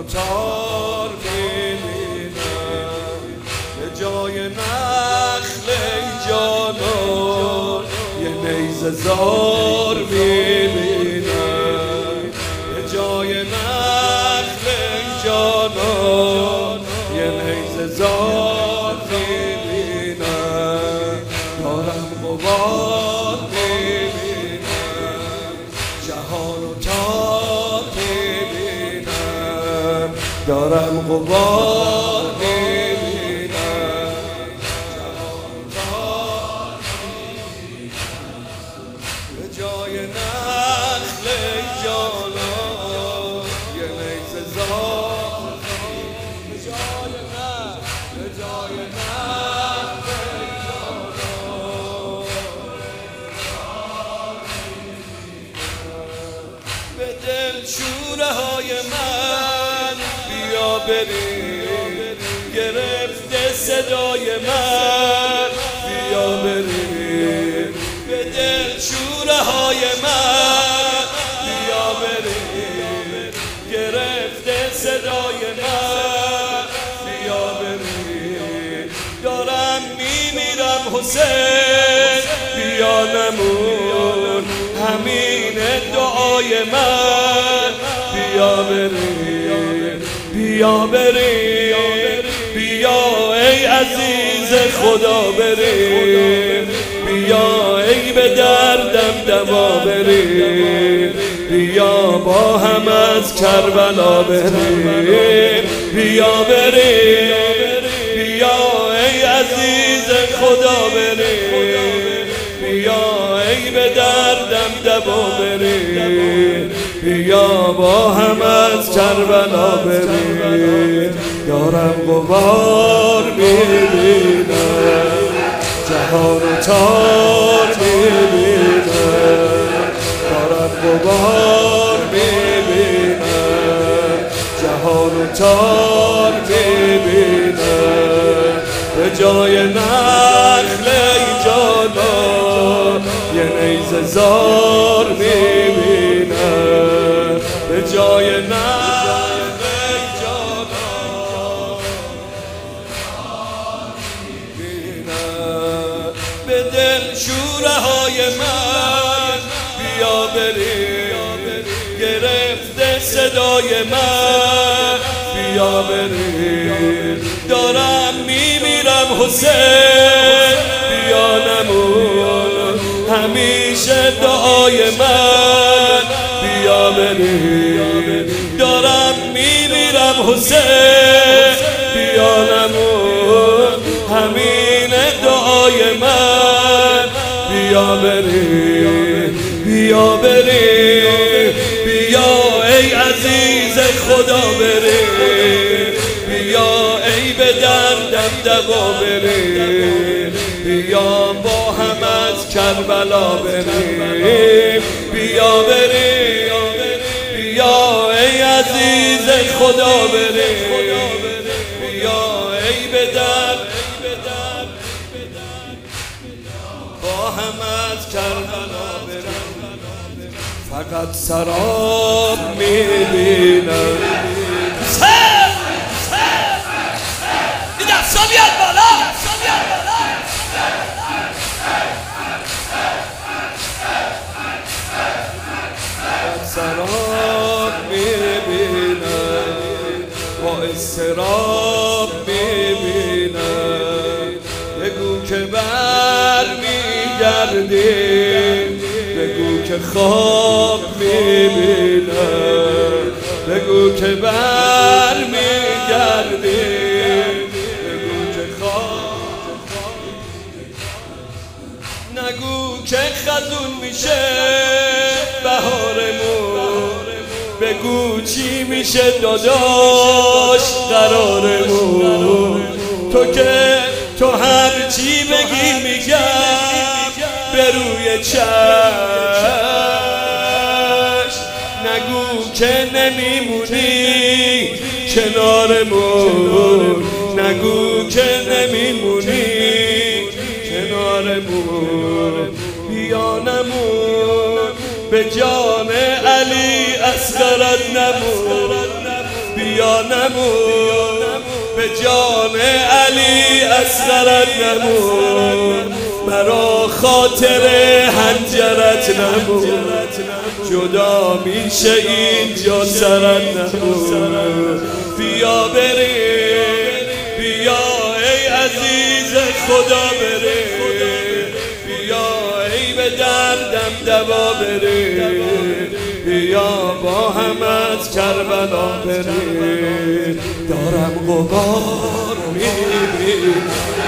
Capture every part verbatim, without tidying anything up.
و تار میبینم، به جای نخل ای جانان یه نیزه زار میبینم، به جای نخل ای جانان یه نیزه زار میبینم. دارم غبار میبینم، جهان و تار میبینم، دارم غبار میبینم، جهان و تار میبینم، به جای نخل ای جانان یه نیزه زار، به جای نخل، به جای نخل ای جانان به دل شوره های من بیا بریم، گرفته صدای من بیا بریم، به دل شوره های من بیا بریم، گرفته صدای من بیا بریم. دارم میمیرم حسین بیا نمون، همین دعای من بیا بریم، بیا بریم، بیا ای عزیز خدا بریم، بیا ای به دردم دوا بریم، بیا با هم از کربلا بریم، بیا بریم، بیا ای عزیز خدا بریم، بیا ای به دردم دوا بریم، بیا با هم از کربلا بریم. دارم غبار میبینم، جهان و تار میبینم، دارم غبار میبینم، جهان و تار میبینم، به جای نخل ای جانان یه نیزه زار میبینم، به جای نخل ای جانان میبینم، به دل شوره های من بیا بریم، گرفته صدای من بیا بریم. دارم میمیرم حسین بیا نمون، همیشه دعای من بیا بریم. دارم میمیرم حسین بیا نمون، همین دعای من بیا بریم، بیا بریم، بیا ای عزیز خدا بریم، بیا ای به دردم دوا بریم، بیا با هم از کربلا بریم، بیا بریم، بیا ای عزیز خدا بریم، بیا ای به درد با هم از کربلا بریم. فقط سراب میبینم، این دستا بیاد بالا، سراب میبینم، با اضطراب میبینم، بگو که بر میگردیم، بگو که خواب میبینم، بگو که بر میگردیم، بگو که خواب، نگو که خزون میشه بهارمون، بگو چی میشه داداش قرارمون. تو که تو هر چی بگی میگم به روی چشم، نگو که نمیمونی کنارمون، نگو که نمیمونی کنارمون. بیا نمون به جان علی اصغرت نمون، بیا نمون به جان علی اصغرت نمون مرا خاطر هنجرت نمون جدا میشه اینجا سرت نمون بیا بریم بیا ای عزیز خدا بریم بیا ای به دردم دوا بریم بیا با هم از کربلا بریم دارم غبار میبینم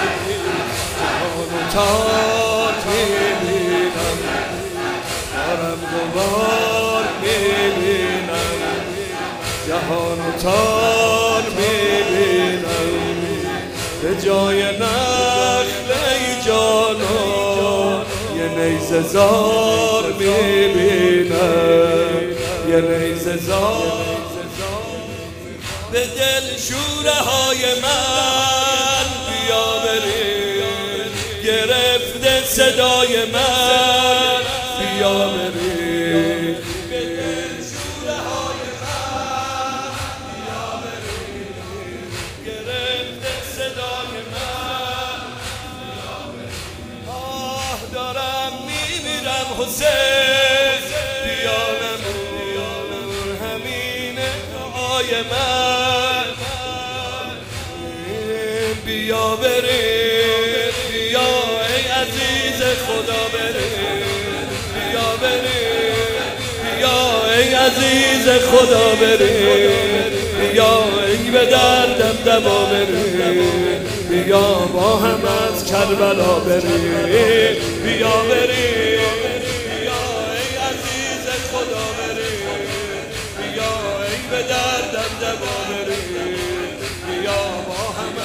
تار میبینم دارم غبار میبینم جهان و تار میبینم به جای نخله جانان یه نیزه زار میبینم یه نیزه زار به دل شوره های من بیا بریم گرفته صدای من بیا بریم به دل شوره های من بیا بریم گرفته صدای من بیا بریم آه دارم میمیرم حسین بیا نمون همین دعای من بیا بریم بیا ای عزیز خدا بریم بیا بریم بیا ای عزیز خدا بریم بیا ای به دردم دوا بریم بیا با هم از کربلا بریم بیا بریم بیا ای عزیز خدا بریم بیا ای به دردم دوا بریم بیا با هم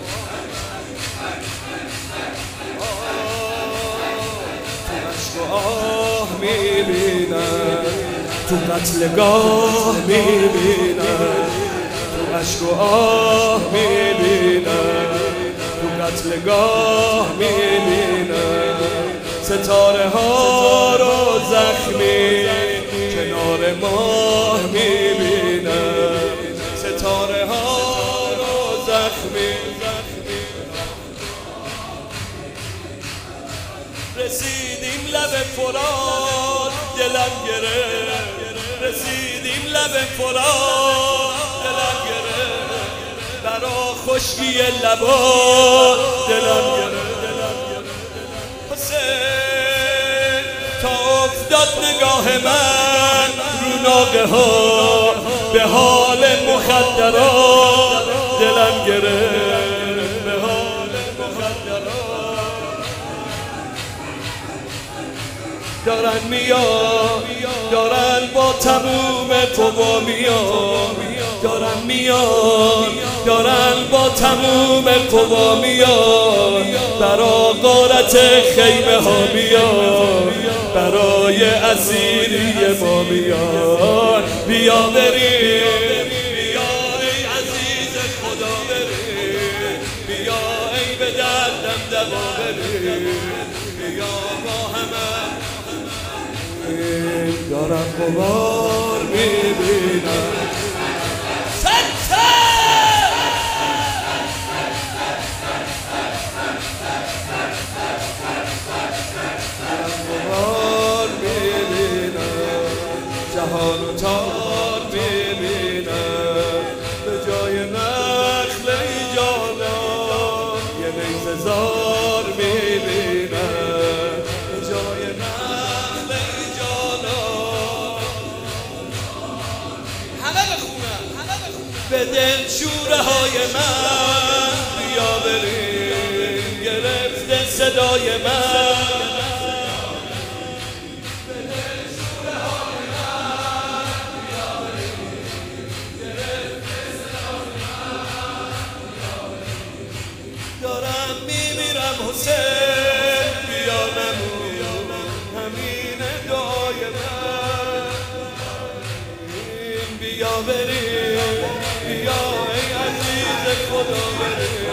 آه میبینم تو قتلگاه میبینم تو عشق و آه میبینم تو قتلگاه میبینم ستاره ها رو زخمی کنار ماه میبینم ستاره ها رو زخمی رسیدیم لب فرات دلم گرفت رسیدیم لب فرات دلم گرفت برا خشکی لبات دلم گرفت حسین تا افتاد نگاه من رو ناقه ها به حال مخدرات دلم گرفت به حال مخدرات دارن میان دارن با تموم قوا میان دارن میان دارن با تموم قوا میان برا غارت خیمه ها میان برای اسیری ما میان بیا بریم بیا ای عزیز خدا بریم بیا ای به دردم دوا بریم بیا با همه دارم غبار میبینم دارم غبار میبینم جهان و تار میبینم به جای نخل جانان یه نیزه زار میبینم به جای نخل به دل شوره های من بیا بریم گرفته صدای من به دل شوره های من بیا بریم گرفته صدای من دارم میمیرم حسین بیا نمون همین دعای من بیا بریم بیا ای عزیز خدا بریم